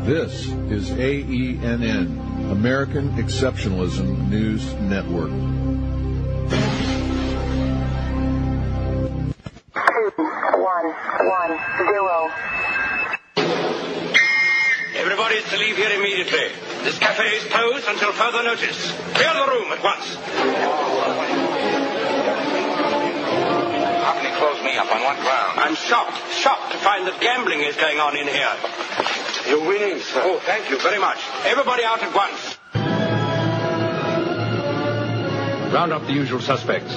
This is AENN, American Exceptionalism News Network. 2110. Everybody is to leave here immediately. This cafe is closed until further notice. Clear the room at once. How can you close me up? On what ground? I'm shocked to find that gambling is going on in here. You're winning, sir. Oh, thank you very much. Everybody out at once. Round up the usual suspects.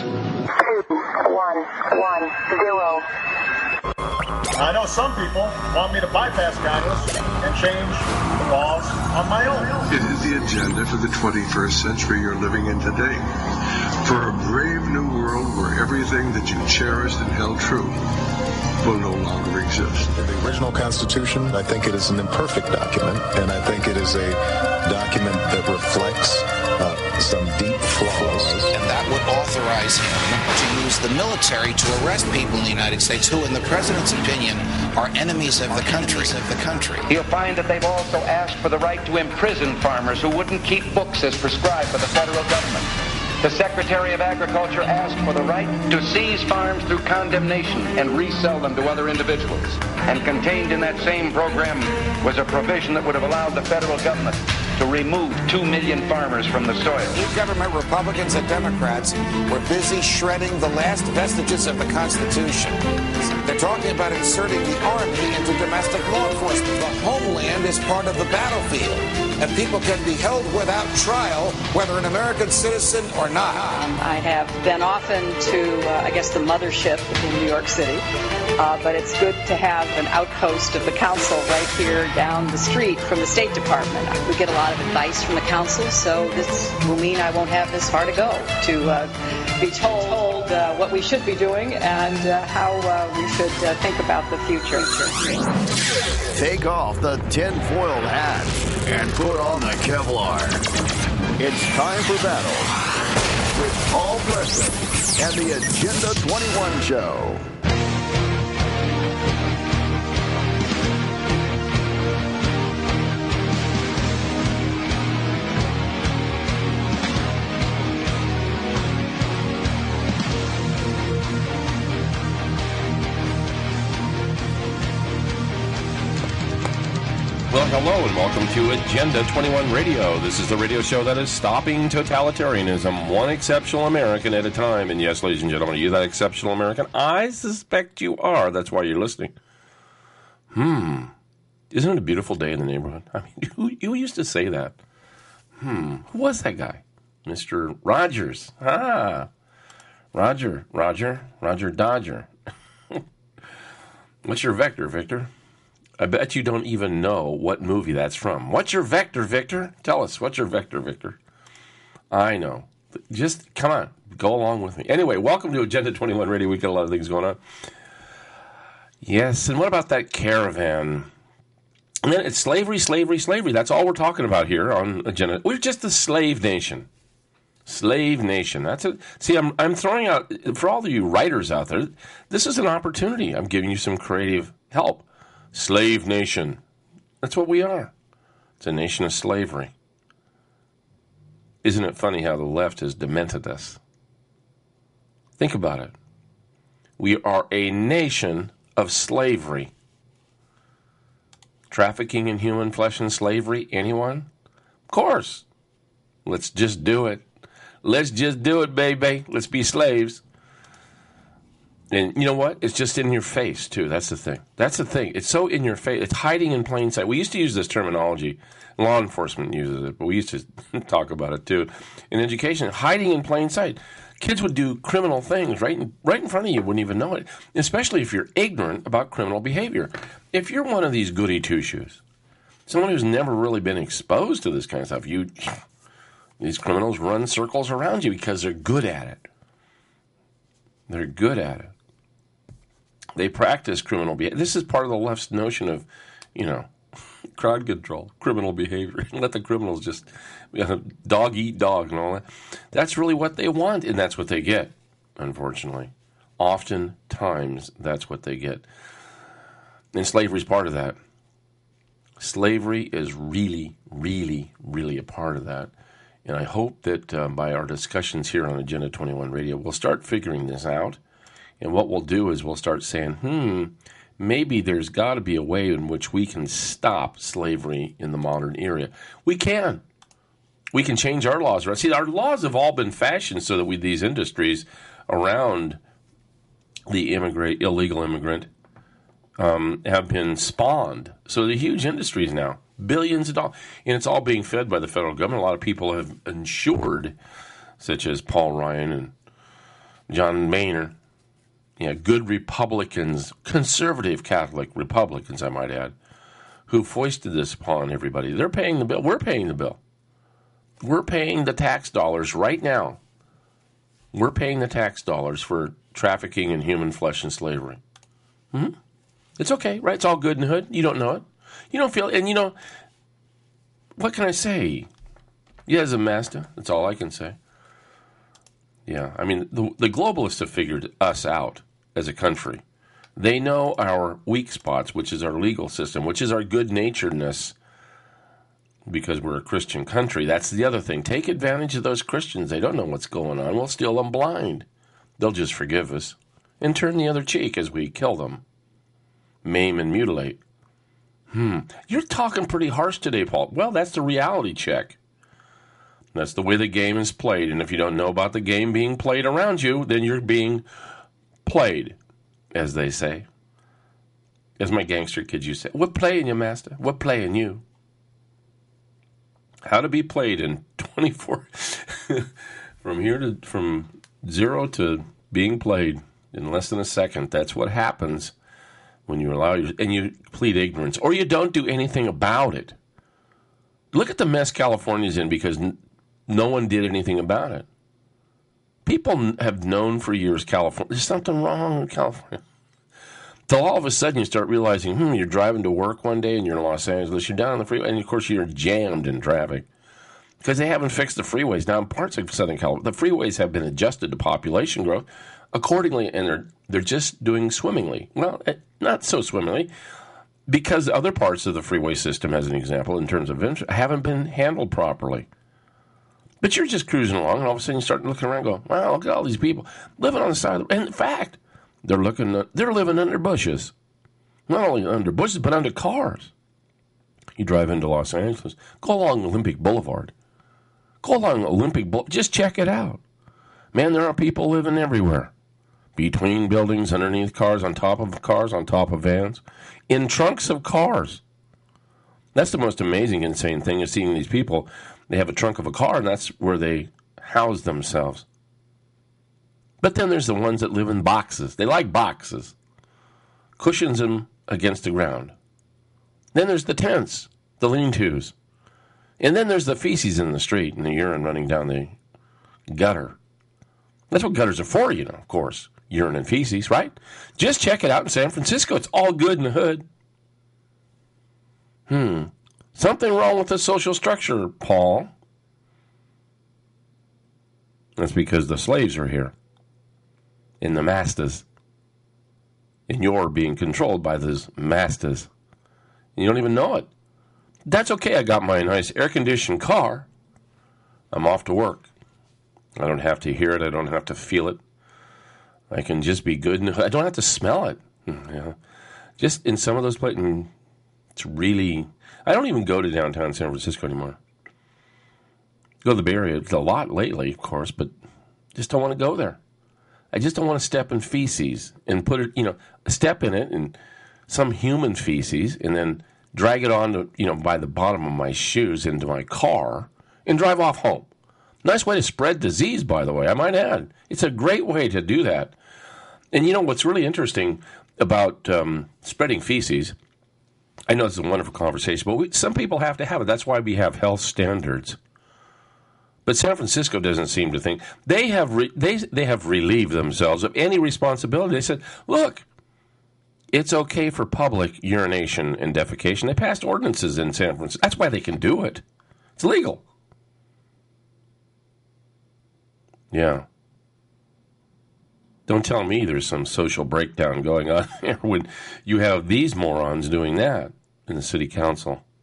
2110. I know some people want me to bypass Congress and change the laws on my own. It is the agenda for the 21st century you're living in today. For a brave new world where everything that you cherished and held true will no longer exist. The original Constitution, I think it is an imperfect document, and I think it is a document that reflects some deep flaws. And that would authorize him to use the military to arrest people in the United States who, in the president's opinion, are enemies of the country. You'll find that they've also asked for the right to imprison farmers who wouldn't keep books as prescribed by the federal government. The Secretary of Agriculture asked for the right to seize farms through condemnation and resell them to other individuals. And contained in that same program was a provision that would have allowed the federal government to remove 2 million farmers from the soil. Government Republicans and Democrats were busy shredding the last vestiges of the Constitution. They're talking about inserting the Army into domestic law enforcement. The homeland is part of the battlefield, and people can be held without trial, whether an American citizen or not. I have been often to, the mothership in New York City, but it's good to have an outpost of the council right here down the street from the State Department. We get a lot of advice from the council, so this will mean I won't have this far to go to be told what we should be doing and how we should think about the future. Take off the tinfoil hat and put on the Kevlar. It's time for battle with Paul Preston and the Agenda 21 Show. Well, hello and welcome to Agenda 21 Radio. This is the radio show that is stopping totalitarianism, one exceptional American at a time. And yes, ladies and gentlemen, are you that exceptional American? I suspect you are. That's why you're listening. Isn't it a beautiful day in the neighborhood? I mean, who used to say that? Who was that guy? Mr. Rogers. Roger Dodger. What's your vector, Victor? I bet you don't even know what movie that's from. What's your vector, Victor? Tell us. What's your vector, Victor? I know. Just, come on. Go along with me. Anyway, welcome to Agenda 21 Radio. We got a lot of things going on. Yes, and what about that caravan? And then it's slavery. That's all we're talking about here on Agenda. We're just a slave nation. Slave nation. That's it. See, I'm throwing out, for all of you writers out there, this is an opportunity. I'm giving you some creative help. Slave nation. That's what we are. It's a nation of slavery. Isn't it funny how the left has demented us? Think about it. We are a nation of slavery. Trafficking in human flesh and slavery, anyone? Of course. Let's just do it. Let's just do it, baby. Let's be slaves. And you know what? It's just in your face, too. That's the thing. It's so in your face. It's hiding in plain sight. We used to use this terminology. Law enforcement uses it, but we used to talk about it, too. In education, hiding in plain sight. Kids would do criminal things right in front of you, wouldn't even know it, especially if you're ignorant about criminal behavior. If you're one of these goody two-shoes, someone who's never really been exposed to this kind of stuff, these criminals run circles around you because they're good at it. They're good at it. They practice criminal behavior. This is part of the left's notion of, crowd control, criminal behavior. Let the criminals just dog eat dog and all that. That's really what they want, and that's what they get, unfortunately. Oftentimes, that's what they get. And slavery's part of that. Slavery is really, really, really a part of that. And I hope that by our discussions here on Agenda 21 Radio, we'll start figuring this out. And what we'll do is we'll start saying, maybe there's got to be a way in which we can stop slavery in the modern era. We can. We can change our laws. Right? See, our laws have all been fashioned so that these industries around the illegal immigrant have been spawned. So they're huge industries now, billions of dollars. And it's all being fed by the federal government. A lot of people have insured, such as Paul Ryan and John Boehner, good Republicans, conservative Catholic Republicans, I might add, who foisted this upon everybody. They're paying the bill. We're paying the bill. We're paying the tax dollars right now. We're paying the tax dollars for trafficking in human flesh and slavery. It's okay, right? It's all good in the hood. You don't know it. You don't feel it. And, what can I say? Yeah, as a master, that's all I can say. Yeah, I mean, the globalists have figured us out as a country. They know our weak spots, which is our legal system, which is our good-naturedness, because we're a Christian country. That's the other thing. Take advantage of those Christians. They don't know what's going on. We'll steal them blind. They'll just forgive us and turn the other cheek as we kill them, maim and mutilate. You're talking pretty harsh today, Paul. Well, that's the reality check. That's the way the game is played. And if you don't know about the game being played around you, then you're being played, as they say. As my gangster kids used to say, we're playing you, master. We're playing you. How to be played in 24 from 0 to being played in less than a second. That's what happens when you and you plead ignorance, or you don't do anything about it. Look at the mess California's in because no one did anything about it. People have known for years California, there's something wrong with California. Till all of a sudden you start realizing, you're driving to work one day and you're in Los Angeles, you're down on the freeway, and of course you're jammed in traffic because they haven't fixed the freeways. Now in parts of Southern California, the freeways have been adjusted to population growth accordingly, and they're just doing swimmingly. Well, not so swimmingly, because other parts of the freeway system, as an example, in terms of haven't been handled properly. But you're just cruising along, and all of a sudden you start looking around and go, wow, look at all these people living on the side of the... And in fact, they're living under bushes. Not only under bushes, but under cars. You drive into Los Angeles, go along Olympic Boulevard. Go along Olympic Boulevard, just check it out. Man, there are people living everywhere. Between buildings, underneath cars, on top of vans, in trunks of cars. That's the most amazing, insane thing, is seeing these people. They have a trunk of a car, and that's where they house themselves. But then there's the ones that live in boxes. They like boxes. Cushions them against the ground. Then there's the tents, the lean-tos. And then there's the feces in the street and the urine running down the gutter. That's what gutters are for, of course. Urine and feces, right? Just check it out in San Francisco. It's all good in the hood. Something wrong with the social structure, Paul. That's because the slaves are here. And the masters. And you're being controlled by those masters. And you don't even know it. That's okay. I got my nice air-conditioned car. I'm off to work. I don't have to hear it. I don't have to feel it. I can just be good. I don't have to smell it. Just in some of those places, it's really... I don't even go to downtown San Francisco anymore. Go to the Bay Area a lot lately, of course, but just don't want to go there. I just don't want to step in feces and put it, step in it and some human feces and then drag it on to, by the bottom of my shoes into my car and drive off home. Nice way to spread disease, by the way, I might add. It's a great way to do that. And what's really interesting about spreading feces, I know this is a wonderful conversation, but some people have to have it. That's why we have health standards. But San Francisco doesn't seem to think. They have relieved themselves of any responsibility. They said, look, it's okay for public urination and defecation. They passed ordinances in San Francisco. That's why they can do it. It's legal. Yeah. Don't tell me there's some social breakdown going on here when you have these morons doing that in the city council.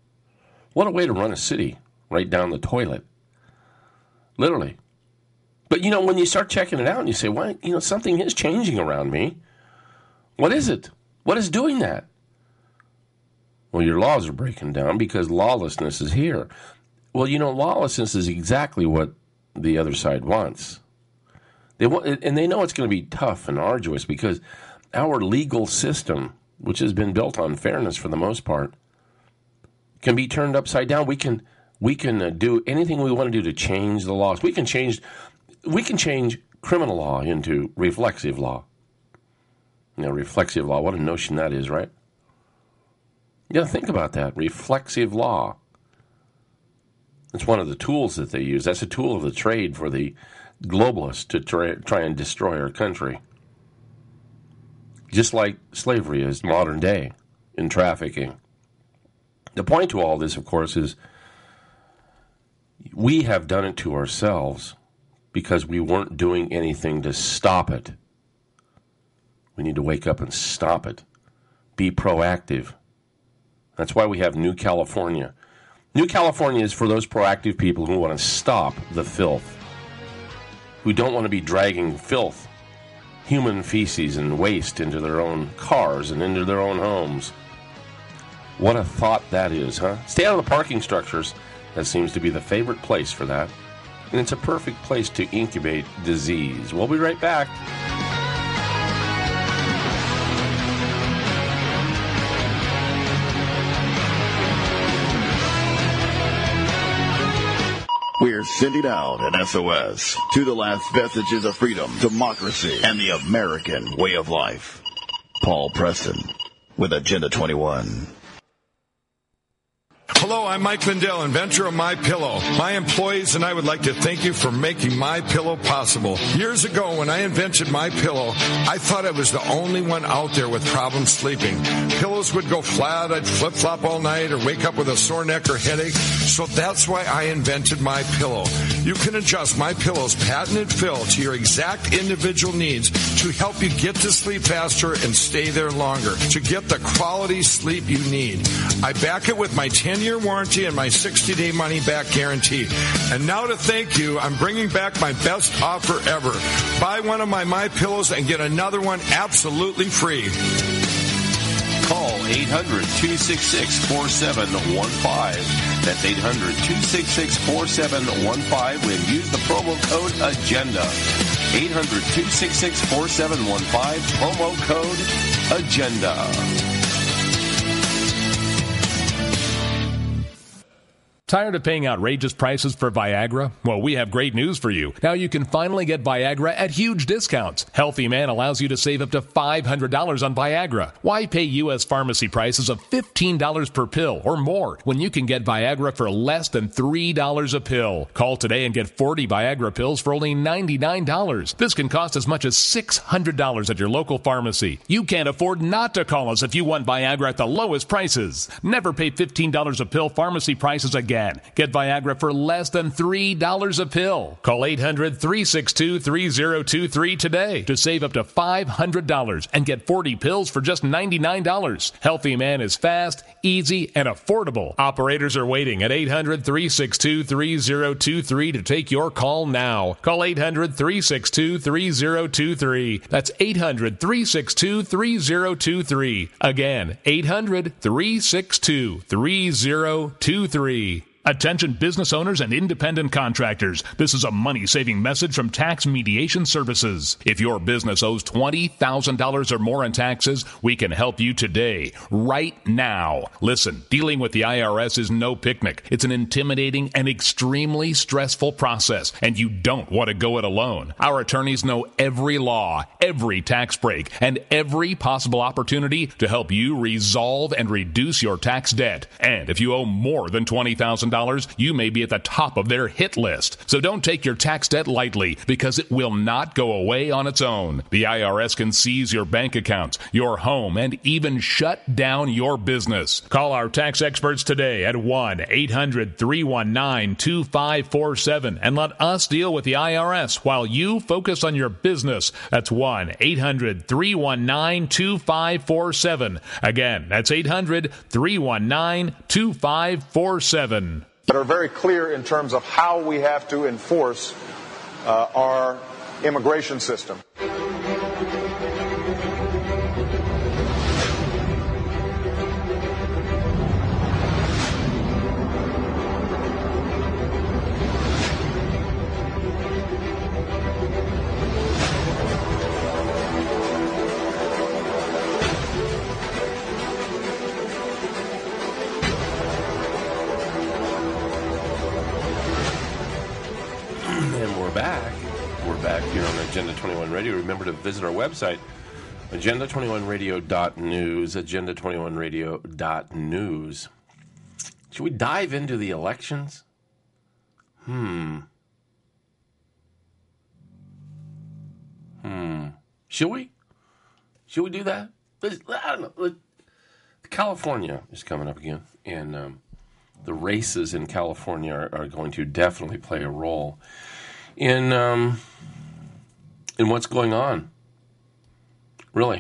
What a way to run a city, right down the toilet. Literally. But, when you start checking it out and you say, why, something is changing around me. What is it? What is doing that? Well, your laws are breaking down because lawlessness is here. Well, lawlessness is exactly what the other side wants. They want, and they know it's going to be tough and arduous because our legal system, which has been built on fairness for the most part, can be turned upside down. We can do anything we want to do to change the laws. We can change criminal law into reflexive law. Reflexive law, what a notion that is, right? Yeah, think about that. Reflexive law. It's one of the tools that they use. That's a tool of the trade for the globalists to try and destroy our country. Just like slavery is modern day in trafficking. The point to all this, of course, is we have done it to ourselves because we weren't doing anything to stop it. We need to wake up and stop it. Be proactive. That's why we have New California. New California is for those proactive people who want to stop the filth, who don't want to be dragging filth, human feces and waste into their own cars and into their own homes. What a thought that is, huh? Stay out of the parking structures. That seems to be the favorite place for that. And it's a perfect place to incubate disease. We'll be right back. We're sending out an SOS to the last vestiges of freedom, democracy, and the American way of life. Paul Preston with Agenda 21. Hello, I'm Mike Lindell, inventor of MyPillow. My employees and I would like to thank you for making MyPillow possible. Years ago, when I invented MyPillow, I thought I was the only one out there with problems sleeping. Pillows would go flat, I'd flip-flop all night, or wake up with a sore neck or headache. So that's why I invented MyPillow. You can adjust MyPillow's patented fill to your exact individual needs to help you get to sleep faster and stay there longer, to get the quality sleep you need. I back it with my 10-year warranty and my 60-day money-back guarantee. And now to thank you, I'm bringing back my best offer ever. Buy one of my MyPillows and get another one absolutely free. Call 800-266-4715. That's 800-266-4715 and use the promo code AGENDA. 800-266-4715, promo code AGENDA. Tired of paying outrageous prices for Viagra? Well, we have great news for you. Now you can finally get Viagra at huge discounts. Healthy Man allows you to save up to $500 on Viagra. Why pay U.S. pharmacy prices of $15 per pill or more when you can get Viagra for less than $3 a pill? Call today and get 40 Viagra pills for only $99. This can cost as much as $600 at your local pharmacy. You can't afford not to call us if you want Viagra at the lowest prices. Never pay $15 a pill pharmacy prices again. Get Viagra for less than $3 a pill. Call 800-362-3023 today to save up to $500 and get 40 pills for just $99. Healthy Man is fast, easy, and affordable. Operators are waiting at 800-362-3023 to take your call now. Call 800-362-3023. That's 800-362-3023. Again, 800-362-3023. Attention business owners and independent contractors. This is a money-saving message from Tax Mediation Services. If your business owes $20,000 or more in taxes, we can help you today, right now. Listen, dealing with the IRS is no picnic. It's an intimidating and extremely stressful process, and you don't want to go it alone. Our attorneys know every law, every tax break, and every possible opportunity to help you resolve and reduce your tax debt. And if you owe more than $20,000, $1,000, you may be at the top of their hit list. So don't take your tax debt lightly, because it will not go away on its own. The IRS can seize your bank accounts, your home, and even shut down your business. Call our tax experts today at 1-800-319-2547 and let us deal with the IRS while you focus on your business. That's 1-800-319-2547. Again, that's 800-319-2547. That are very clear in terms of how we have to enforce our immigration system. We're back here on Agenda 21 Radio. Remember to visit our website, agenda21radio.news, agenda21radio.news. Should we dive into the elections? Should we? Should we do that? I don't know. California is coming up again, and the races in California are going to definitely play a role in what's going on. Really.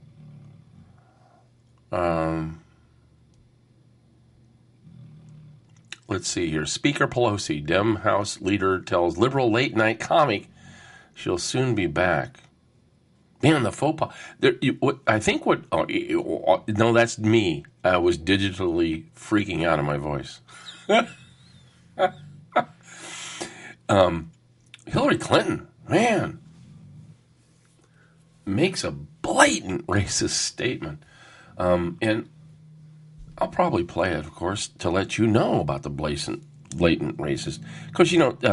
Let's see here. Speaker Pelosi, Dem House leader, tells liberal late-night comic she'll soon be back. Man, the faux pas. No, that's me. I was digitally freaking out of my voice. Hillary Clinton, man, makes a blatant racist statement. And I'll probably play it, of course, to let you know about the blatant racist. Because,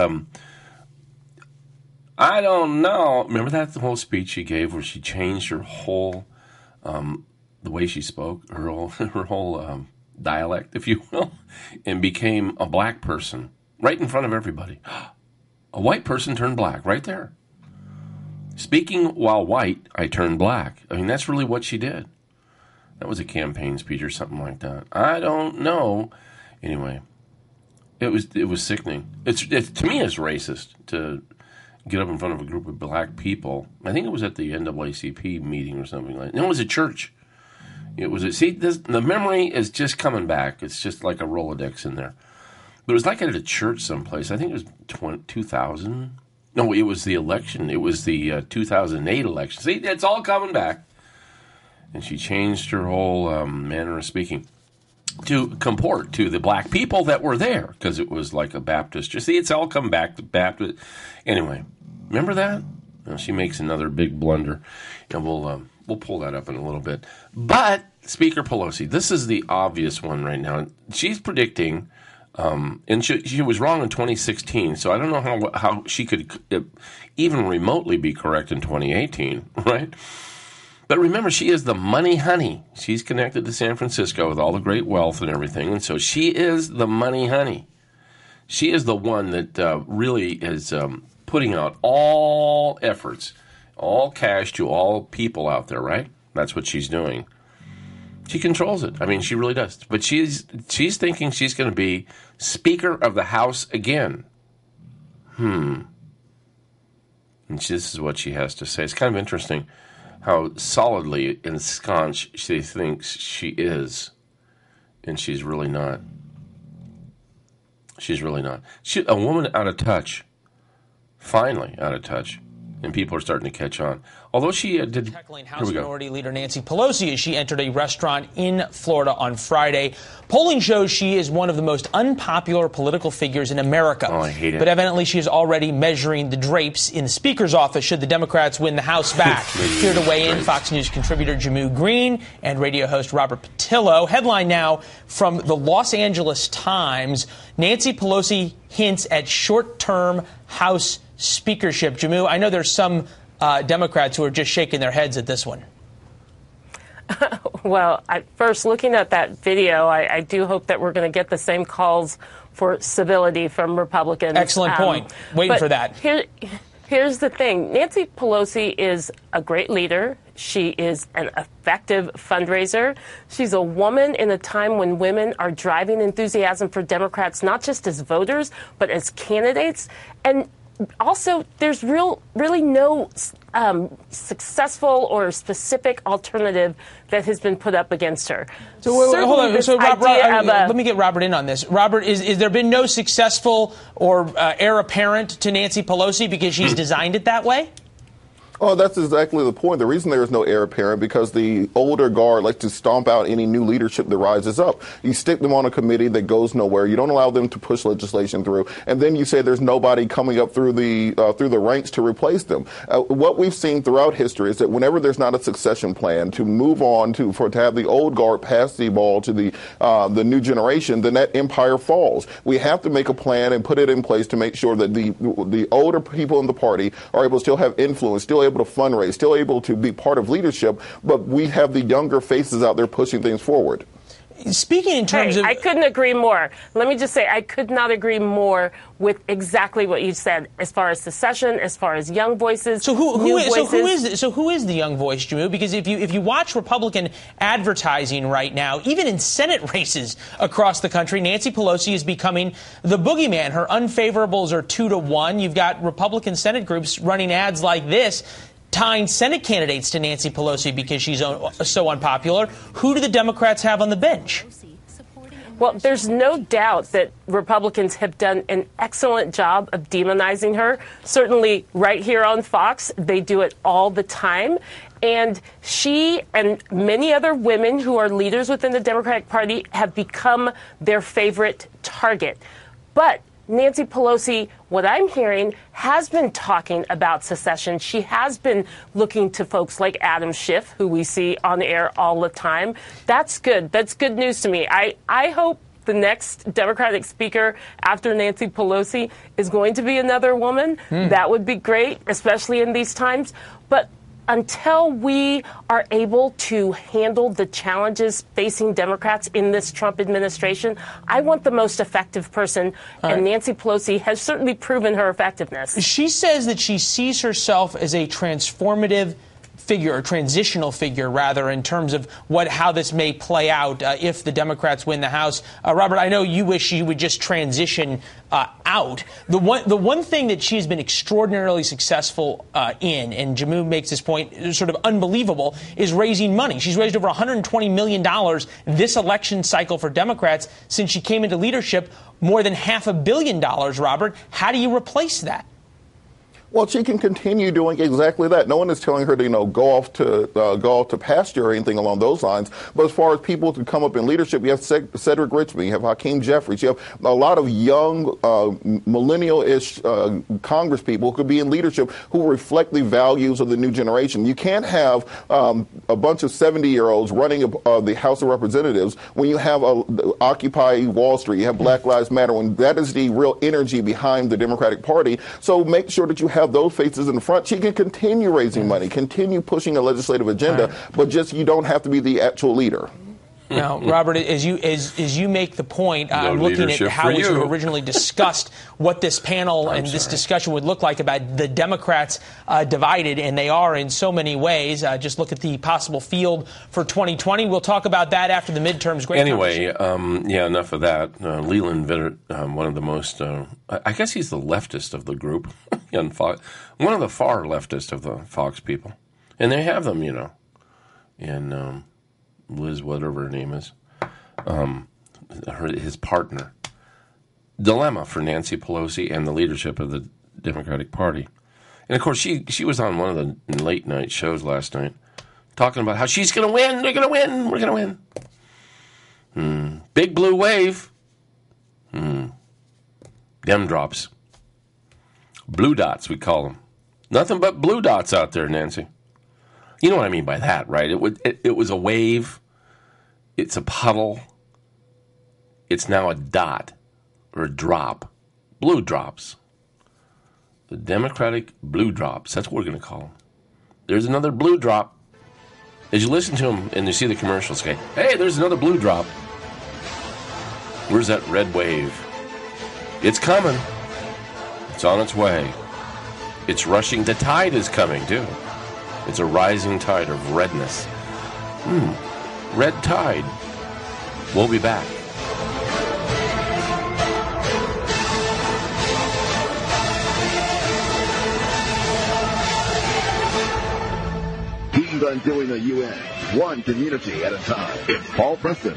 I don't know. Remember that whole speech she gave where she changed her whole, the way she spoke, her whole dialect, if you will, and became a black person right in front of everybody. A white person turned black right there. Speaking while white, I turned black. I mean, that's really what she did. That was a campaign speech or something like that. I don't know. Anyway, it was sickening. It's to me, it's racist to get up in front of a group of black people. I think it was at the NAACP meeting or something like that. No, it was at church. It was the memory is just coming back. It's just like a Rolodex in there. But it was like at a church someplace. I think it was 2000. No, it was the election. It was the 2008 election. See, it's all coming back. And she changed her whole manner of speaking to comport to the black people that were there, because it was like a Baptist. You see, it's all come back to Baptist. Anyway, remember that? Well, she makes another big blunder, and we'll pull that up in a little bit. But Speaker Pelosi, this is the obvious one right now. She's predicting, and she was wrong in 2016, so I don't know how she could even remotely be correct in 2018, right? But remember, she is the money honey. She's connected to San Francisco with all the great wealth and everything, and so she is the money honey. She is the one that really is putting out all efforts, all cash to all people out there, right? That's what she's doing. She controls it. I mean, she really does. But she's thinking she's going to be Speaker of the House again. And this is what she has to say. It's kind of interesting how solidly ensconced she thinks she is, and she's really not. She's really not. A woman out of touch, finally out of touch, and people are starting to catch on. Although she did... Heckling House Minority Leader Nancy Pelosi as she entered a restaurant in Florida on Friday. Polling shows she is one of the most unpopular political figures in America. Oh, I hate it. But evidently she is already measuring the drapes in the Speaker's office should the Democrats win the House back. Here to weigh in, Fox News contributor Jamu Green and radio host Robert Patillo. Headline now from the Los Angeles Times. Nancy Pelosi hints at short-term House speakership. Jamu, I know there's some Democrats who are just shaking their heads at this one. Well, first, looking at that video, I do hope that we're going to get the same calls for civility from Republicans. Excellent point. Waiting for that. Here's the thing. Nancy Pelosi is a great leader. She is an effective fundraiser. She's a woman in a time when women are driving enthusiasm for Democrats, not just as voters, but as candidates. And also, there's really no successful or specific alternative that has been put up against her. So hold on. So let me get Robert in on this. Robert, is there been no successful or heir apparent to Nancy Pelosi because she's designed it that way? Oh, that's exactly the point. The reason there is no heir apparent because the older guard likes to stomp out any new leadership that rises up. You stick them on a committee that goes nowhere. You don't allow them to push legislation through, and then you say there's nobody coming up through the ranks to replace them. What we've seen throughout history is that whenever there's not a succession plan to move on to have the old guard pass the ball to the new generation, then that empire falls. We have to make a plan and put it in place to make sure that the older people in the party are able to still have influence, still able to fundraise, still able to be part of leadership, but we have the younger faces out there pushing things forward. Speaking in terms of... I couldn't agree more. Let me just say, I could not agree more with exactly what you said as far as secession, as far as young voices, So who is the young voice, Jamu? Because if you watch Republican advertising right now, even in Senate races across the country, Nancy Pelosi is becoming the boogeyman. Her unfavorables are 2-1. You've got Republican Senate groups running ads like this, tying Senate candidates to Nancy Pelosi because she's so unpopular. Who do the Democrats have on the bench? Well, there's no doubt that Republicans have done an excellent job of demonizing her. Certainly right here on Fox, they do it all the time. And she and many other women who are leaders within the Democratic Party have become their favorite target. But Nancy Pelosi, what I'm hearing, has been talking about secession. She has been looking to folks like Adam Schiff, who we see on the air all the time. That's good. That's good news to me. I hope the next Democratic speaker after Nancy Pelosi is going to be another woman. That would be great, especially in these times. But until we are able to handle the challenges facing Democrats in this Trump administration, I want the most effective person, and Nancy Pelosi has certainly proven her effectiveness. She says that she sees herself as a transformative figure, or transitional figure, rather, in terms of how this may play out if the Democrats win the House. Robert, I know you wish she would just transition out. The one thing that she has been extraordinarily successful in, and Jamu makes this point sort of unbelievable, is raising money. She's raised over $120 million this election cycle for Democrats since she came into leadership, more than $500 million, Robert. How do you replace that? Well, she can continue doing exactly that. No one is telling her to, go off to pasture or anything along those lines. But as far as people to come up in leadership, you have Cedric Richmond, you have Hakeem Jeffries, you have a lot of young, millennial-ish Congress people who could be in leadership who reflect the values of the new generation. You can't have a bunch of 70-year-olds running the House of Representatives when you have Occupy Wall Street, you have Black Lives Matter, when that is the real energy behind the Democratic Party. So make sure that you have those faces in the front. She can continue raising money, continue pushing a legislative agenda, but just you don't have to be the actual leader. Now, Robert, as you make the point, looking at how we originally discussed what this panel and this discussion would look like about the Democrats divided, and they are in so many ways. Just look at the possible field for 2020. We'll talk about that after the midterms. Anyway, enough of that. Leland Vittert, one of the most, I guess he's the leftist of the group on Fox, one of the far leftist of the Fox people. And they have them, in Liz, whatever her name is, his partner. Dilemma for Nancy Pelosi and the leadership of the Democratic Party. And, of course, she was on one of the late-night shows last night talking about how she's going to win, they're going to win, we're going to win. Big blue wave. Dem drops. Blue dots, we call them. Nothing but blue dots out there, Nancy. You know what I mean by that, right? It was a wave. It's a puddle. It's now a dot or a drop. Blue drops. The Democratic blue drops. That's what we're going to call them. There's another blue drop. As you listen to them and you see the commercials, okay, hey, there's another blue drop. Where's that red wave? It's coming. It's on its way. It's rushing. The tide is coming, too. It's a rising tide of redness. Red tide. We'll be back. He's undoing the UN, one community at a time. It's Paul Preston.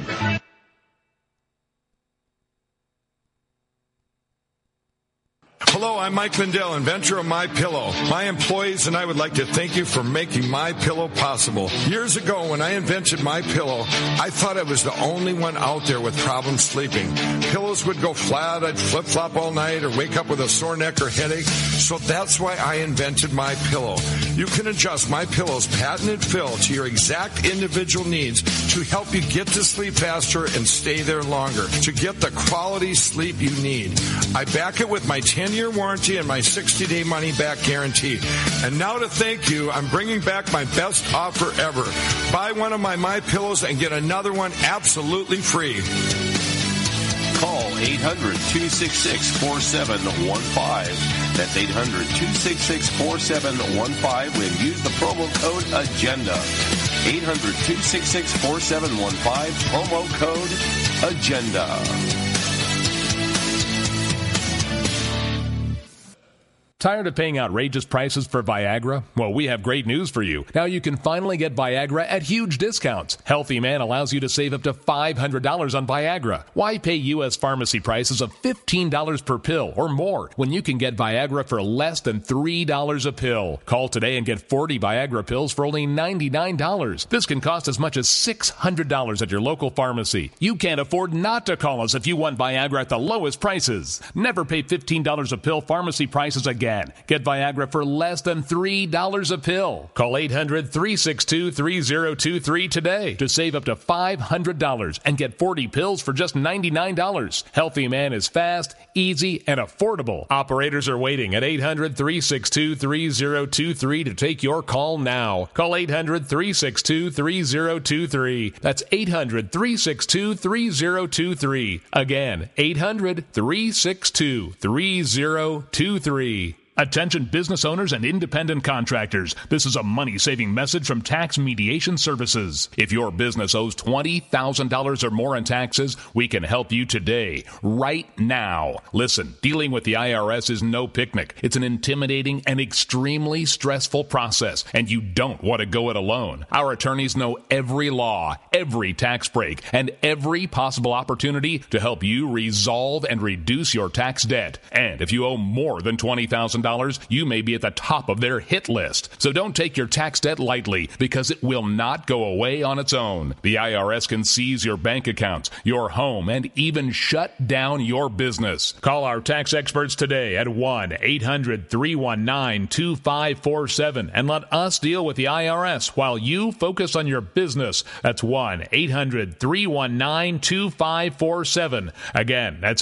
Hello, I'm Mike Lindell, inventor of MyPillow. My employees and I would like to thank you for making MyPillow possible. Years ago, when I invented MyPillow, I thought I was the only one out there with problems sleeping. Pillows would go flat, I'd flip-flop all night, or wake up with a sore neck or headache. So that's why I invented MyPillow. You can adjust MyPillow's patented fill to your exact individual needs to help you get to sleep faster and stay there longer, to get the quality sleep you need. I back it with my 10-year warranty and my 60-day money-back guarantee. And now to thank you, I'm bringing back my best offer ever. Buy one of my MyPillows and get another one absolutely free. Call 800-266-4715. That's 800-266-4715 when use the promo code AGENDA. 800-266-4715, promo code AGENDA. Tired of paying outrageous prices for Viagra? Well, we have great news for you. Now you can finally get Viagra at huge discounts. Healthy Man allows you to save up to $500 on Viagra. Why pay U.S. pharmacy prices of $15 per pill or more when you can get Viagra for less than $3 a pill? Call today and get 40 Viagra pills for only $99. This can cost as much as $600 at your local pharmacy. You can't afford not to call us if you want Viagra at the lowest prices. Never pay $15 a pill pharmacy prices again. Get Viagra for less than $3 a pill. Call 800-362-3023 today to save up to $500 and get 40 pills for just $99. Healthy Man is fast, easy, and affordable. Operators are waiting at 800-362-3023 to take your call now. Call 800-362-3023. That's 800-362-3023. Again, 800-362-3023. Attention business owners and independent contractors. This is a money-saving message from Tax Mediation Services. If your business owes $20,000 or more in taxes, we can help you today, right now. Listen, dealing with the IRS is no picnic. It's an intimidating and extremely stressful process, and you don't want to go it alone. Our attorneys know every law, every tax break, and every possible opportunity to help you resolve and reduce your tax debt. And if you owe more than $20,000, you may be at the top of their hit list. So don't take your tax debt lightly, because it will not go away on its own. The IRS can seize your bank accounts, your home, and even shut down your business. Call our tax experts today at 1-800-319-2547 and let us deal with the IRS while you focus on your business. That's 1-800-319-2547. Again, that's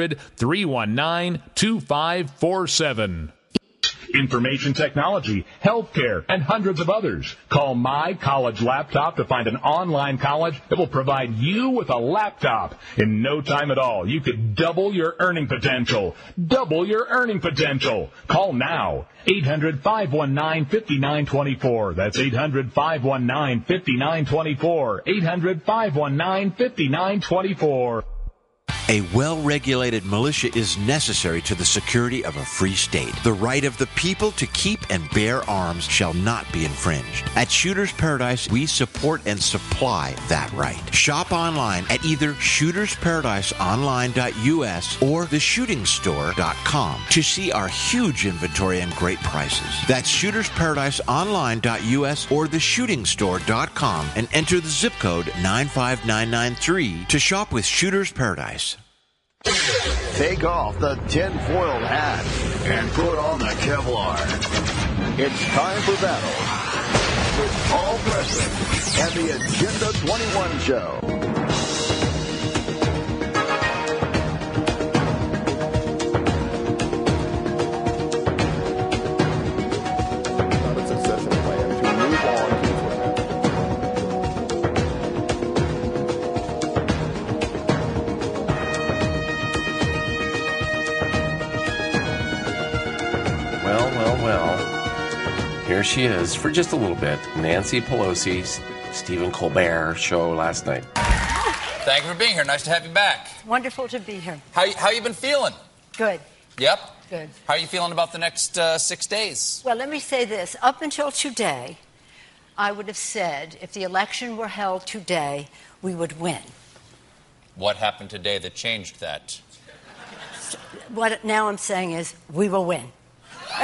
800-319-2547. Information technology, healthcare, and hundreds of others. Call My College Laptop to find an online college that will provide you with a laptop. In no time at all, you could double your earning potential. Double your earning potential. Call now. 800-519-5924. That's 800-519-5924. 800-519-5924. A well-regulated militia is necessary to the security of a free state. The right of the people to keep and bear arms shall not be infringed. At Shooters Paradise, we support and supply that right. Shop online at either shootersparadiseonline.us or theshootingstore.com to see our huge inventory and great prices. That's shootersparadiseonline.us or theshootingstore.com and enter the zip code 95993 to shop with Shooters Paradise. Take off the tinfoil hat and put on the Kevlar. It's time for battle with Paul Preston and the Agenda 21 Show. Here she is for just a little bit. Nancy Pelosi's Stephen Colbert show last night. Thank you for being here. Nice to have you back. Wonderful to be here. How you been feeling? Good. Yep. Good. How are you feeling about the next 6 days? Well, let me say this. Up until today, I would have said if the election were held today, we would win. What happened today that changed that? What now I'm saying is we will win. We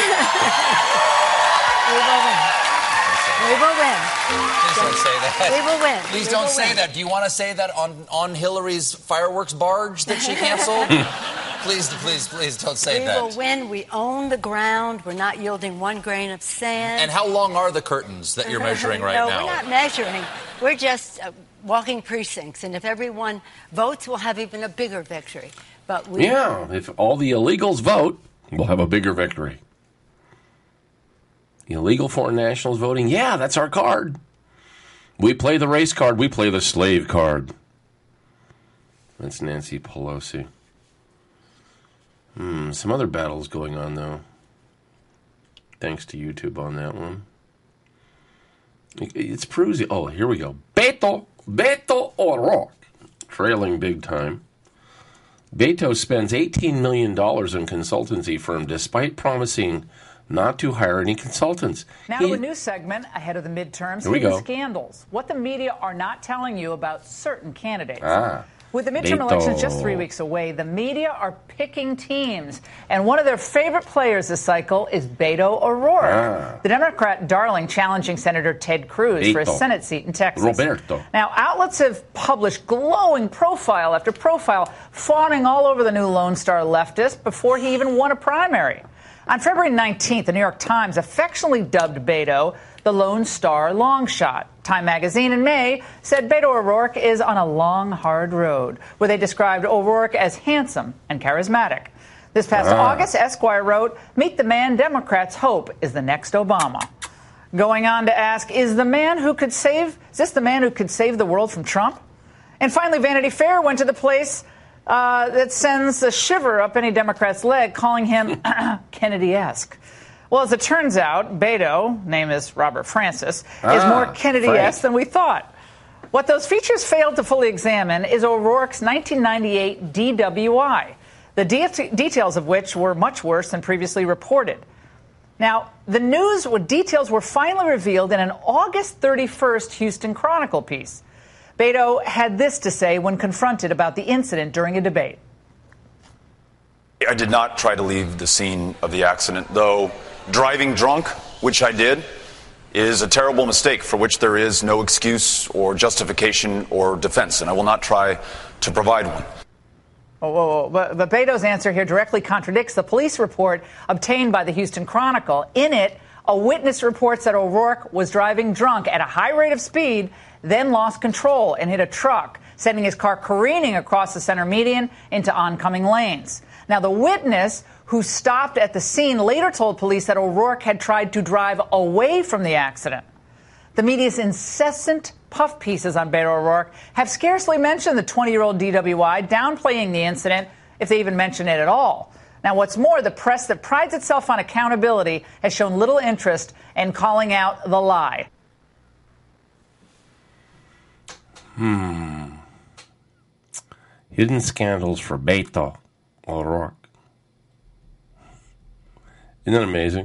will win. We will win. Please don't say that. We will win. Please don't say that. Do you want to say that on Hillary's fireworks barge that she canceled? Please don't say that. We will win. We own the ground. We're not yielding one grain of sand. And how long are the curtains that you're measuring right now? No, we're not measuring. We're just walking precincts. And if everyone votes, we'll have even a bigger victory. But if all the illegals vote, we'll have a bigger victory. Illegal foreign nationals voting, yeah, that's our card. We play the race card, we play the slave card. That's Nancy Pelosi. Some other battles going on, though. Thanks to YouTube on that one. It's Peruzzi. Oh, here we go. Beto O'Rourke, trailing big time. Beto spends $18 million on consultancy firm despite promising not to hire any consultants. Now to a new segment ahead of the midterms. Here we go. Scandals. What the media are not telling you about certain candidates. With the midterm Beto. elections just 3 weeks away, the media are picking teams. And one of their favorite players this cycle is Beto O'Rourke, the Democrat darling challenging Senator Ted Cruz for a Senate seat in Texas. Roberto. Now, outlets have published glowing profile after profile, fawning all over the new Lone Star leftist before he even won a primary. On February 19th, the New York Times affectionately dubbed Beto the Lone Star long shot. Time magazine in May said Beto O'Rourke is on a long, hard road, where they described O'Rourke as handsome and charismatic. This past August, Esquire wrote, "Meet the man Democrats hope is the next Obama." Going on to ask, is this the man who could save the world from Trump? And finally, Vanity Fair went to the place that sends a shiver up any Democrat's leg, calling him Kennedy-esque. Well, as it turns out, Beto, name is Robert Francis, is more Kennedy-esque than we thought. What those features failed to fully examine is O'Rourke's 1998 DWI, the details of which were much worse than previously reported. Now, the news with details were finally revealed in an August 31st Houston Chronicle piece. Beto had this to say when confronted about the incident during a debate. I did not try to leave the scene of the accident, though driving drunk, which I did, is a terrible mistake for which there is no excuse or justification or defense, and I will not try to provide one. But Beto's answer here directly contradicts the police report obtained by the Houston Chronicle. In it, a witness reports that O'Rourke was driving drunk at a high rate of speed, then lost control and hit a truck, sending his car careening across the center median into oncoming lanes. Now, the witness who stopped at the scene later told police that O'Rourke had tried to drive away from the accident. The media's incessant puff pieces on Beto O'Rourke have scarcely mentioned the 20-year-old DWI, downplaying the incident, if they even mention it at all. Now, what's more, the press that prides itself on accountability has shown little interest in calling out the lie. Hidden scandals for Beto O'Rourke. Isn't that amazing?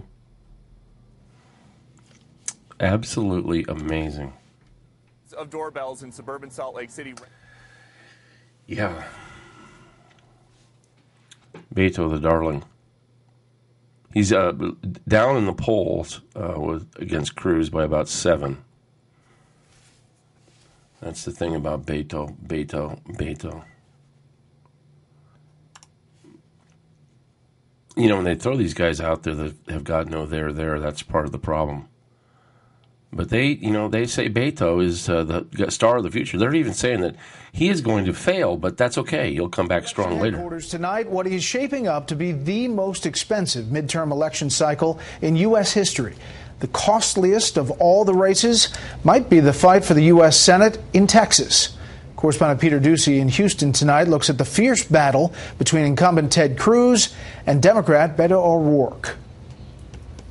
Absolutely amazing. Of doorbells in suburban Salt Lake City. Yeah. Beto the darling. He's down in the polls against Cruz by about 7. That's the thing about Beto. You know, when they throw these guys out there that have got no there, that's part of the problem. But they say Beto is the star of the future. They're even saying that he is going to fail, but that's okay. He'll come back strong later. Headquarters tonight, what is shaping up to be the most expensive midterm election cycle in U.S. history. The costliest of all the races might be the fight for the U.S. Senate in Texas. Correspondent Peter Ducey in Houston tonight looks at the fierce battle between incumbent Ted Cruz and Democrat Beto O'Rourke.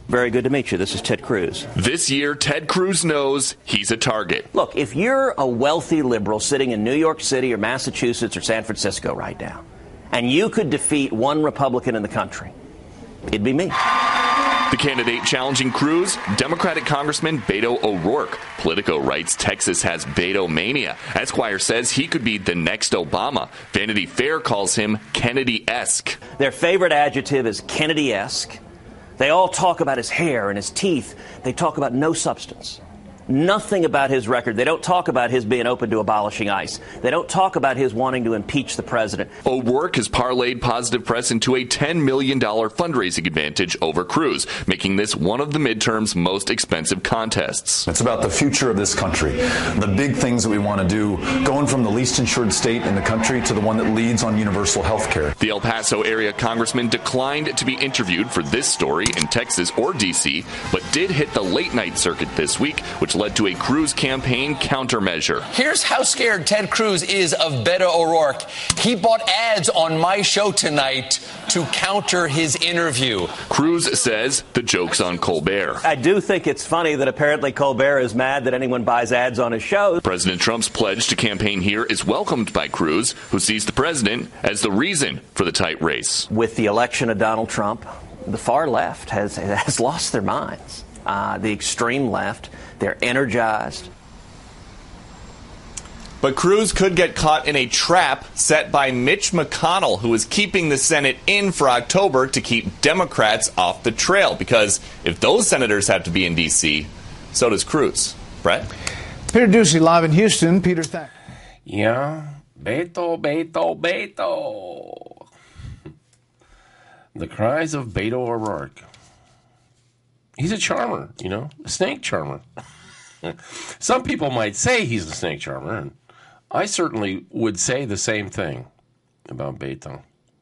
Very good to meet you. This is Ted Cruz. This year, Ted Cruz knows he's a target. Look, if you're a wealthy liberal sitting in New York City or Massachusetts or San Francisco right now, and you could defeat one Republican in the country, it'd be me. The candidate challenging Cruz, Democratic Congressman Beto O'Rourke. Politico writes Texas has Beto mania. Esquire says he could be the next Obama. Vanity Fair calls him Kennedy-esque. Their favorite adjective is Kennedy-esque. They all talk about his hair and his teeth. They talk about no substance. Nothing about his record. They don't talk about his being open to abolishing ICE. They don't talk about his wanting to impeach the president. O'Rourke has parlayed positive press into a $10 million fundraising advantage over Cruz, making this one of the midterm's most expensive contests. It's about the future of this country, the big things that we want to do, going from the least insured state in the country to the one that leads on universal health care. The El Paso area congressman declined to be interviewed for this story in Texas or D.C., but did hit the late-night circuit this week, which led to a Cruz campaign countermeasure. Here's how scared Ted Cruz is of Beto O'Rourke. He bought ads on my show tonight to counter his interview. Cruz says the joke's on Colbert. I do think it's funny that apparently Colbert is mad that anyone buys ads on his show. President Trump's pledge to campaign here is welcomed by Cruz, who sees the president as the reason for the tight race. With the election of Donald Trump, the far left has lost their minds. The extreme left, they're energized. But Cruz could get caught in a trap set by Mitch McConnell, who is keeping the Senate in for October to keep Democrats off the trail. Because if those senators have to be in D.C., so does Cruz. Brett? Peter Doocy live in Houston. Peter, thanks. Yeah, Beto. The cries of Beto O'Rourke. He's a charmer, a snake charmer. Some people might say he's a snake charmer, and I certainly would say the same thing about Beto.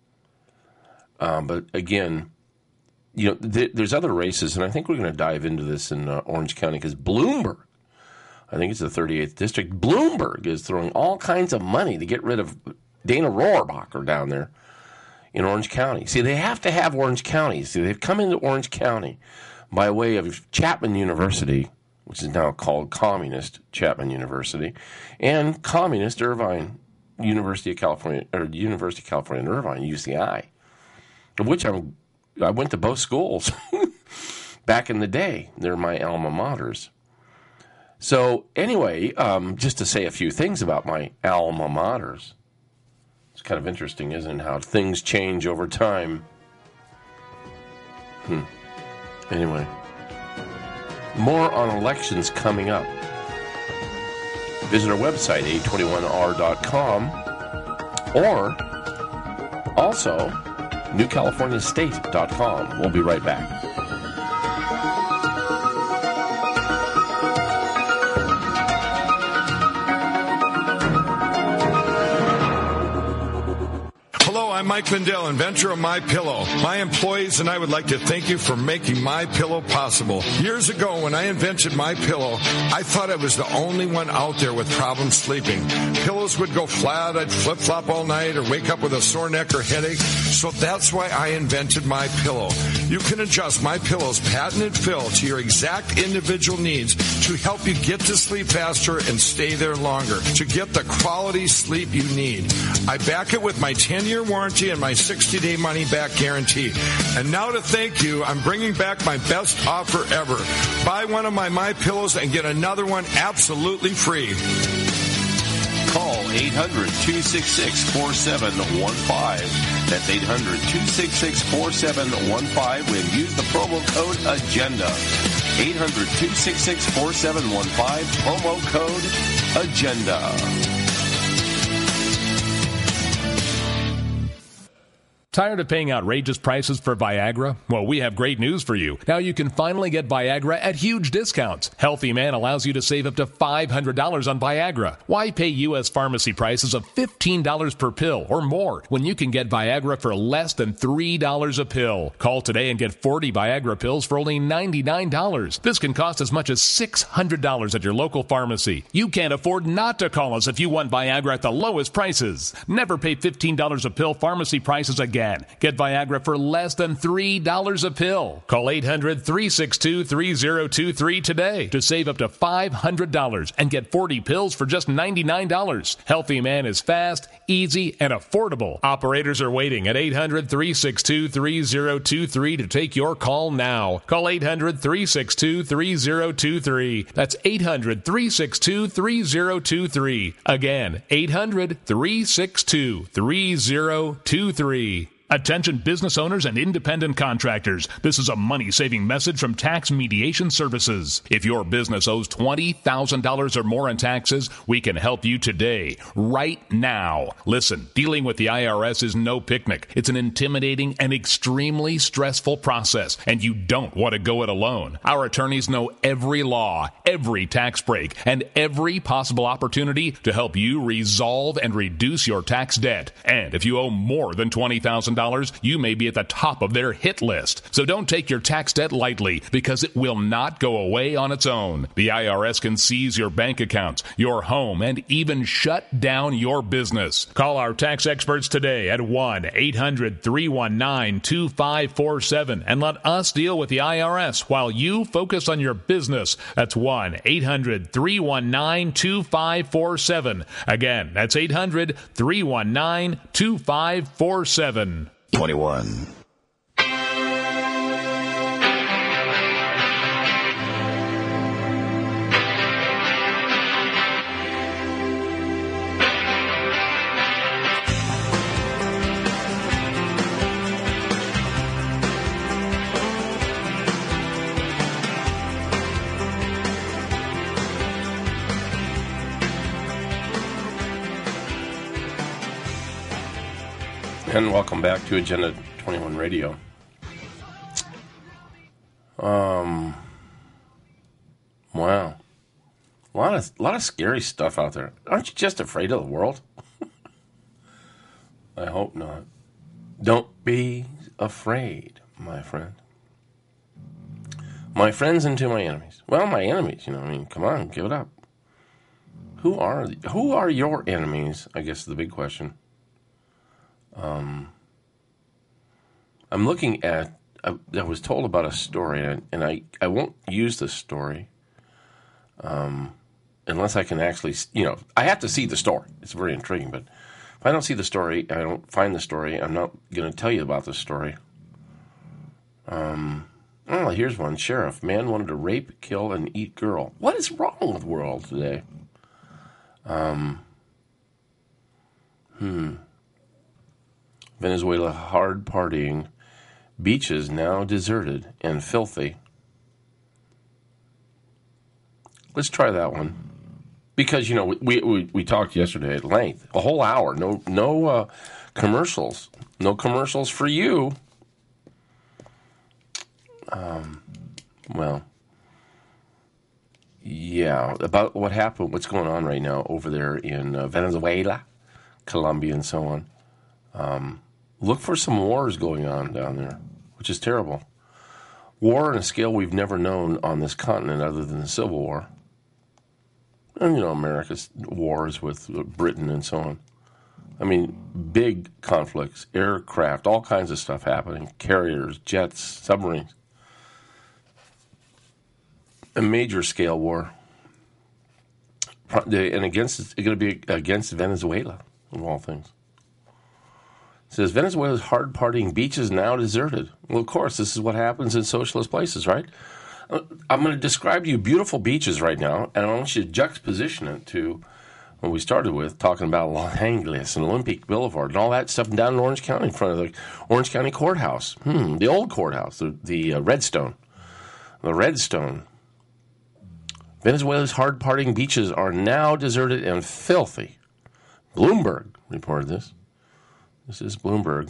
But again, there's other races, and I think we're going to dive into this in Orange County, because Bloomberg, I think it's the 38th district, Bloomberg is throwing all kinds of money to get rid of Dana Rohrabacher down there in Orange County. See, they have to have Orange County. See, they've come into Orange County by way of Chapman University, which is now called Communist Chapman University, and Communist Irvine, University of California in Irvine, UCI, of which I went to both schools back in the day. They're my alma maters. So anyway, just to say a few things about my alma maters. It's kind of interesting, isn't it, how things change over time. Anyway, more on elections coming up. Visit our website, 821r.com, or also newcaliforniastate.com. We'll be right back. I'm Mike Lindell, inventor of MyPillow. My employees and I would like to thank you for making MyPillow possible. Years ago, when I invented MyPillow, I thought I was the only one out there with problems sleeping. Pillows would go flat, I'd flip-flop all night, or wake up with a sore neck or headache. So that's why I invented MyPillow. You can adjust MyPillow's patented fill to your exact individual needs to help you get to sleep faster and stay there longer, to get the quality sleep you need. I back it with my 10-year warranty and my 60-day money-back guarantee. And now to thank you, I'm bringing back my best offer ever. Buy one of my MyPillows and get another one absolutely free. Call 800-266-4715. That's 800-266-4715 when use the promo code AGENDA. 800-266-4715, promo code AGENDA. Tired of paying outrageous prices for Viagra? Well, we have great news for you. Now you can finally get Viagra at huge discounts. Healthy Man allows you to save up to $500 on Viagra. Why pay U.S. pharmacy prices of $15 per pill or more when you can get Viagra for less than $3 a pill? Call today and get 40 Viagra pills for only $99. This can cost as much as $600 at your local pharmacy. You can't afford not to call us if you want Viagra at the lowest prices. Never pay $15 a pill pharmacy prices again. Again, get Viagra for less than $3 a pill. Call 800-362-3023 today to save up to $500 and get 40 pills for just $99. Healthy Man is fast, easy, and affordable. Operators are waiting at 800-362-3023 to take your call now. Call 800-362-3023. That's 800-362-3023. Again, 800-362-3023. Attention business owners and independent contractors. This is a money-saving message from Tax Mediation Services. If your business owes $20,000 or more in taxes, we can help you today, right now. Listen, dealing with the IRS is no picnic. It's an intimidating and extremely stressful process, and you don't want to go it alone. Our attorneys know every law, every tax break, and every possible opportunity to help you resolve and reduce your tax debt. And if you owe more than $20,000, you may be at the top of their hit list. So don't take your tax debt lightly, because it will not go away on its own. The IRS can seize your bank accounts, your home, and even shut down your business. Call our tax experts today at 1-800-319-2547 and let us deal with the IRS while you focus on your business. That's 1-800-319-2547. Again, that's 800-319-2547. 21. And welcome back to Agenda 21 Radio. Wow. A lot of scary stuff out there. Aren't you just afraid of the world? I hope not. Don't be afraid, my friend. My friends and to my enemies. Well, my enemies, come on, give it up. Who are your enemies, I guess is the big question. I'm looking at, I was told about a story, and I won't use this story unless I can actually, I have to see the story. It's very intriguing, but if I don't see the story, I don't find the story, I'm not going to tell you about the story. Here's one. Sheriff, man wanted to rape, kill, and eat girl. What is wrong with the world today? Venezuela hard partying, beaches now deserted and filthy. Let's try that one, because we talked yesterday at length, a whole hour, no commercials, for you. About what happened, what's going on right now over there in Venezuela, Colombia, and so on. Look for some wars going on down there, which is terrible. War on a scale we've never known on this continent other than the Civil War. And, America's wars with Britain and so on. I mean, big conflicts, aircraft, all kinds of stuff happening. Carriers, jets, submarines. A major scale war. And it's going to be against Venezuela, of all things. It says, Venezuela's hard partying beaches now deserted. Well, of course, this is what happens in socialist places, right? I'm going to describe to you beautiful beaches right now, and I want you to juxtaposition it to what we started with, talking about Los Angeles and Olympic Boulevard and all that stuff down in Orange County, in front of the Orange County Courthouse. The old courthouse, the Redstone. The Redstone. Venezuela's hard partying beaches are now deserted and filthy. Bloomberg reported this. This is Bloomberg.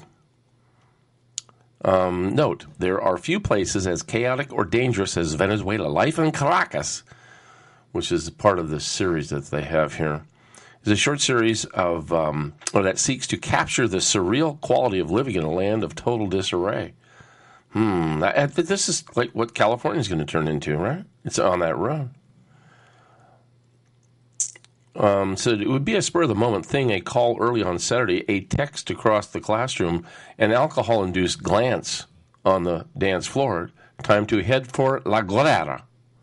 Note, there are few places as chaotic or dangerous as Venezuela. Life in Caracas, which is part of this series that they have here, is a short series of that seeks to capture the surreal quality of living in a land of total disarray. This is like what California is going to turn into, right? It's on that road. said it would be a spur-of-the-moment thing, a call early on Saturday, a text across the classroom, an alcohol-induced glance on the dance floor. Time to head for La Guerrera.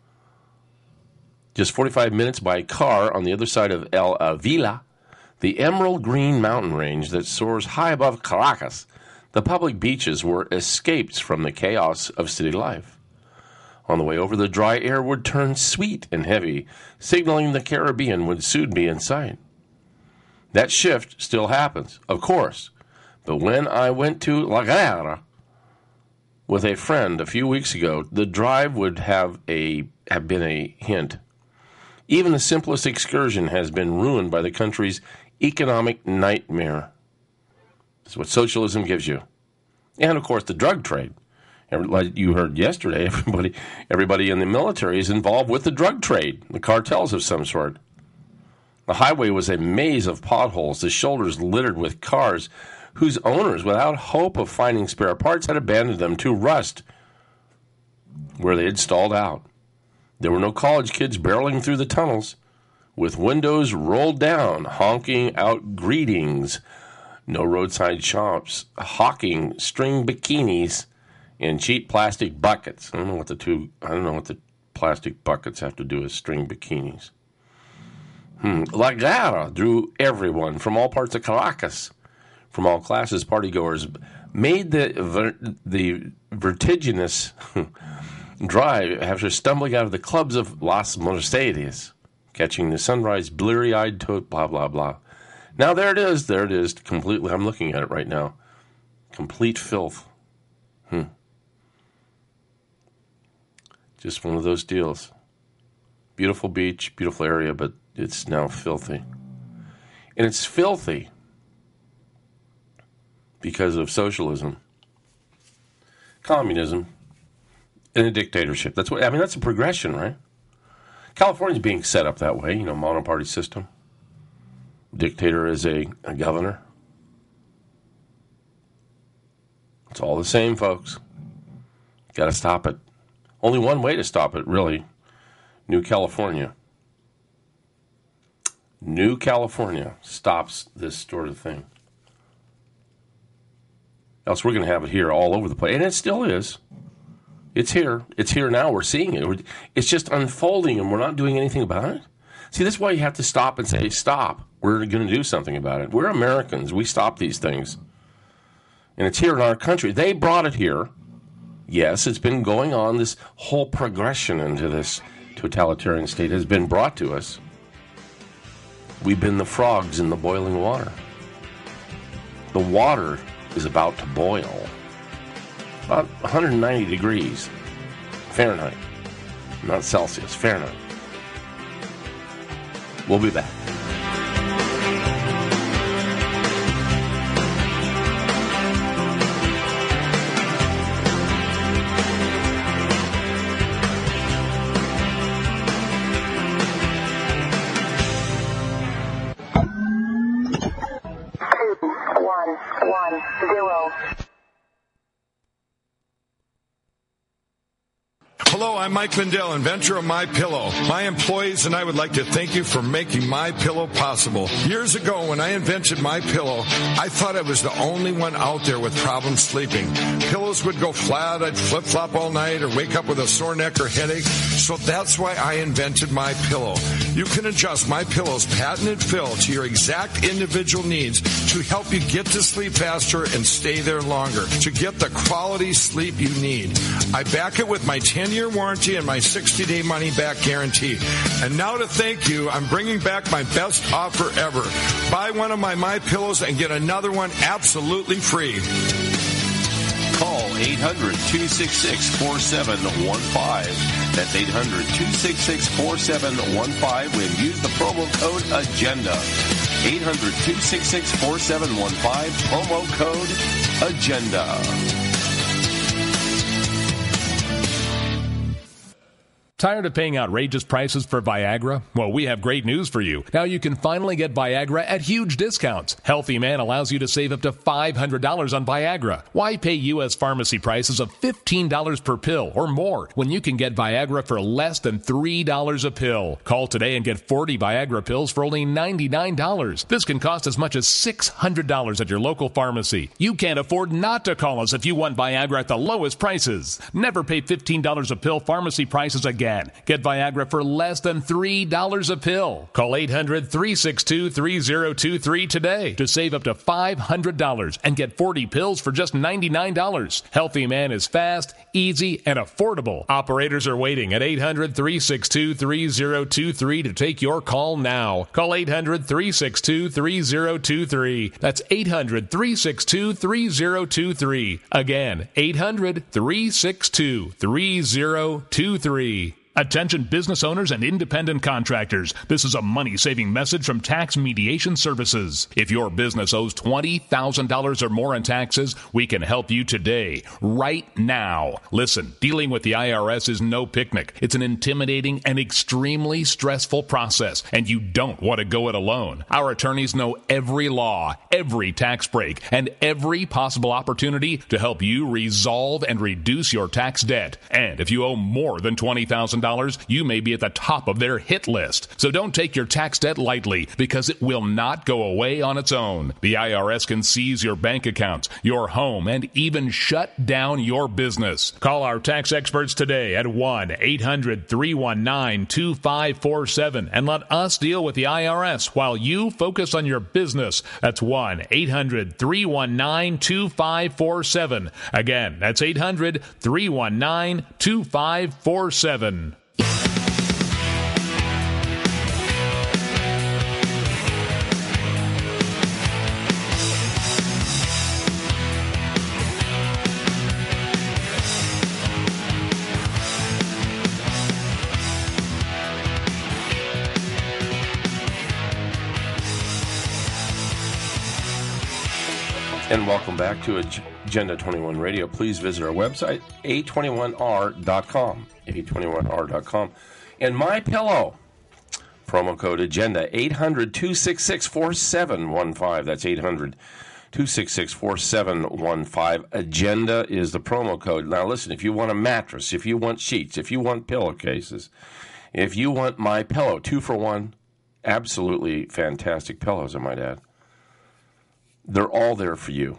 Just 45 minutes by car on the other side of El Avila, the emerald green mountain range that soars high above Caracas. The public beaches were escapes from the chaos of city life. On the way over, the dry air would turn sweet and heavy, signaling the Caribbean would soon be in sight. That shift still happens, of course, but when I went to La Guerrera with a friend a few weeks ago, the drive would have been a hint. Even the simplest excursion has been ruined by the country's economic nightmare. That's what socialism gives you. And, of course, the drug trade. Like you heard yesterday, everybody in the military is involved with the drug trade, the cartels of some sort. The highway was a maze of potholes, the shoulders littered with cars whose owners, without hope of finding spare parts, had abandoned them to rust where they had stalled out. There were no college kids barreling through the tunnels with windows rolled down, honking out greetings. No roadside shops hawking string bikinis in cheap plastic buckets. I don't know what the plastic buckets have to do with string bikinis. La Guerrera drew everyone from all parts of Caracas, from all classes, partygoers, made the vertiginous drive after stumbling out of the clubs of Las Mercedes, catching the sunrise bleary-eyed tote, blah, blah, blah. Now there it is, completely. I'm looking at it right now. Complete filth. Just one of those deals. Beautiful beach, beautiful area, but it's now filthy. And it's filthy because of socialism, communism, and a dictatorship. That's a progression, right? California's being set up that way, monoparty system. Dictator is a governor. It's all the same, folks. Got to stop it. Only one way to stop it, really. New California. New California stops this sort of thing. Else we're going to have it here all over the place. And it still is. It's here. It's here now. We're seeing it. It's just unfolding, and we're not doing anything about it. See, that's why you have to stop and say, stop. We're going to do something about it. We're Americans. We stop these things. And it's here in our country. They brought it here. Yes, it's been going on. This whole progression into this totalitarian state has been brought to us. We've been the frogs in the boiling water. The water is about to boil. About 190 degrees Fahrenheit, not Celsius, Fahrenheit. We'll be back. Hello, I'm Mike Lindell, inventor of MyPillow. My employees and I would like to thank you for making MyPillow possible. Years ago, when I invented MyPillow, I thought I was the only one out there with problems sleeping. Pillows would go flat, I'd flip-flop all night, or wake up with a sore neck or headache. So that's why I invented MyPillow. You can adjust MyPillow's patented fill to your exact individual needs to help you get to sleep faster and stay there longer, to get the quality sleep you need. I back it with my 10-year warranty and my 60-day money-back guarantee. And now to thank you, I'm bringing back my best offer ever. Buy one of my MyPillows and get another one absolutely free. Call 800-266-4715. That's 800-266-4715 when use the promo code AGENDA. 800-266-4715, promo code AGENDA. Tired of paying outrageous prices for Viagra? Well, we have great news for you. Now you can finally get Viagra at huge discounts. Healthy Man allows you to save up to $500 on Viagra. Why pay U.S. pharmacy prices of $15 per pill or more when you can get Viagra for less than $3 a pill? Call today and get 40 Viagra pills for only $99. This can cost as much as $600 at your local pharmacy. You can't afford not to call us if you want Viagra at the lowest prices. Never pay $15 a pill pharmacy prices again. Get Viagra for less than $3 a pill. Call 800-362-3023 today to save up to $500 and get 40 pills for just $99. Healthy Man is fast, easy, and affordable. Operators are waiting at 800-362-3023 to take your call now. Call 800-362-3023. That's 800-362-3023. Again, 800-362-3023. Attention business owners and independent contractors. This is a money-saving message from Tax Mediation Services. If your business owes $20,000 or more in taxes, we can help you today, right now. Listen, dealing with the IRS is no picnic. It's an intimidating and extremely stressful process, and you don't want to go it alone. Our attorneys know every law, every tax break, and every possible opportunity to help you resolve and reduce your tax debt. And if you owe more than $20,000, you may be at the top of their hit list. So don't take your tax debt lightly, because it will not go away on its own. The IRS can seize your bank accounts, your home, and even shut down your business. Call our tax experts today at 1-800-319-2547 and let us deal with the IRS while you focus on your business. That's 1-800-319-2547. Again, that's 800-319-2547. And welcome back to Agenda 21 Radio. Please visit our website, a21r.com, a21r.com. And MyPillow, promo code AGENDA, 800-266-4715. That's 800-266-4715. AGENDA is the promo code. Now listen, if you want a mattress, if you want sheets, if you want pillowcases, if you want MyPillow, 2-for-1, absolutely fantastic pillows, I might add. They're all there for you.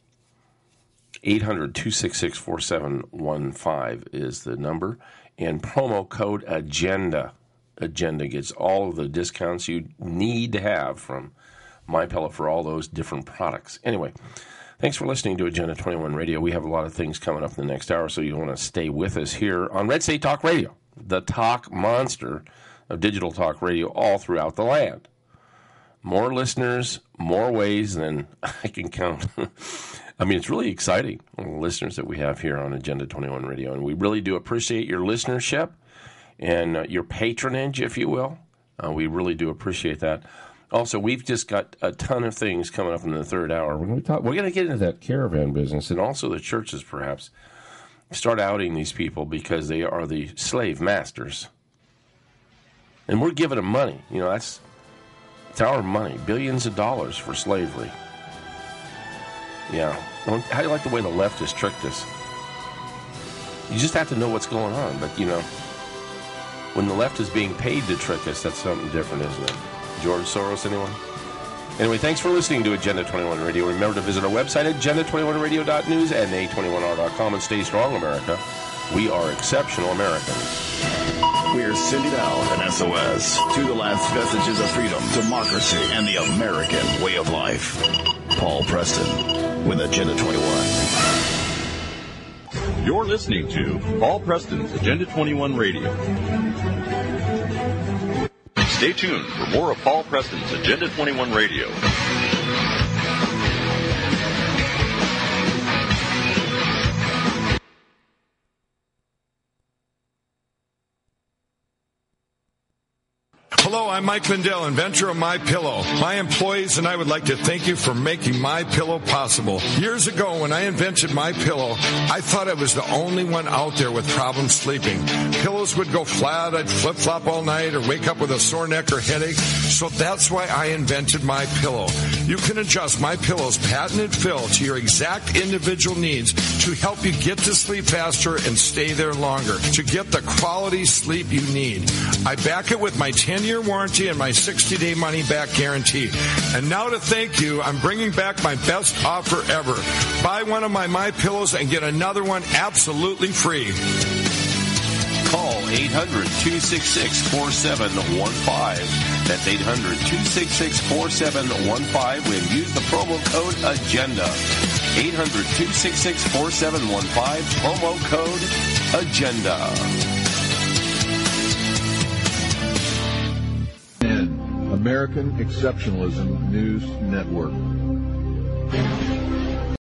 800-266-4715 is the number. And promo code AGENDA. AGENDA gets all of the discounts you need to have from MyPillow for all those different products. Anyway, thanks for listening to Agenda 21 Radio. We have a lot of things coming up in the next hour, so you want to stay with us here on Red State Talk Radio, the talk monster of digital talk radio all throughout the land. More listeners, more ways than I can count. I mean, it's really exciting, the listeners that we have here on Agenda 21 Radio. And we really do appreciate your listenership and your patronage, if you will. We really do appreciate that. Also, we've just got a ton of things coming up in the third hour. We're going to get into that caravan business, and also the churches, perhaps, start outing these people because they are the slave masters. And we're giving them money. You know, it's our money, billions of dollars for slavery. Yeah. How do you like the way the left has tricked us? You just have to know what's going on. But, you know, when the left is being paid to trick us, that's something different, isn't it? George Soros, anyone? Anyway, thanks for listening to Agenda 21 Radio. Remember to visit our website at agenda21radio.news and a21r.com. And stay strong, America. We are exceptional Americans. We're sending out an SOS to the last vestiges of freedom, democracy, and the American way of life. Paul Preston with Agenda 21. You're listening to Paul Preston's Agenda 21 Radio. Stay tuned for more of Paul Preston's Agenda 21 Radio. Hello, I'm Mike Lindell, inventor of MyPillow. My employees and I would like to thank you for making MyPillow possible. Years ago, when I invented MyPillow, I thought I was the only one out there with problems sleeping. Pillows would go flat, I'd flip-flop all night, or wake up with a sore neck or headache. So that's why I invented MyPillow. You can adjust MyPillow's patented fill to your exact individual needs to help you get to sleep faster and stay there longer, to get the quality sleep you need. I back it with my 10-year warranty and my 60-day money-back guarantee. And now to thank you, I'm bringing back my best offer ever. Buy one of my MyPillows and get another one absolutely free. Call 800-266-4715. That's 800-266-4715 when use the promo code AGENDA. 800-266-4715, promo code AGENDA. American Exceptionalism News Network.